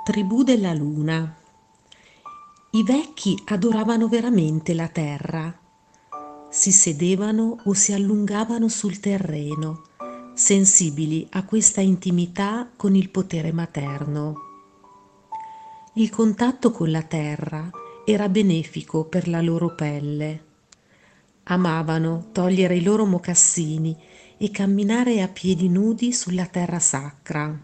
Tribù della Luna. I vecchi adoravano veramente la terra. Si sedevano o si allungavano sul terreno, sensibili a questa intimità con il potere materno. Il contatto con la terra era benefico per la loro pelle. Amavano togliere i loro mocassini e camminare a piedi nudi sulla terra sacra.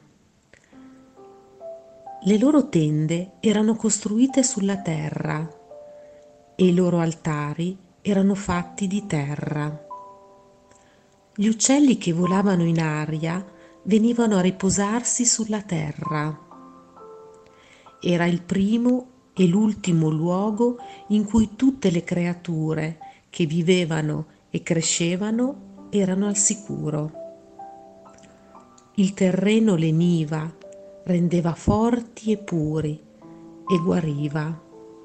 Le loro tende erano costruite sulla terra e i loro altari erano fatti di terra. Gli uccelli che volavano in aria venivano a riposarsi sulla terra. Era il primo e l'ultimo luogo in cui tutte le creature che vivevano e crescevano erano al sicuro. Il terreno leniva, rendeva forti e puri e guariva.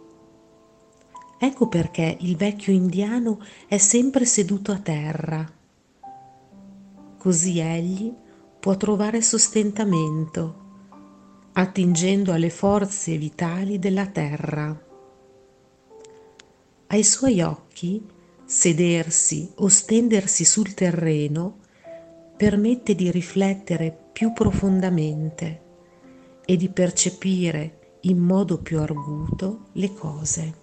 Ecco perché il vecchio indiano è sempre seduto a terra. Così egli può trovare sostentamento, attingendo alle forze vitali della terra. Ai suoi occhi, sedersi o stendersi sul terreno permette di riflettere più profondamente e di percepire in modo più arguto le cose.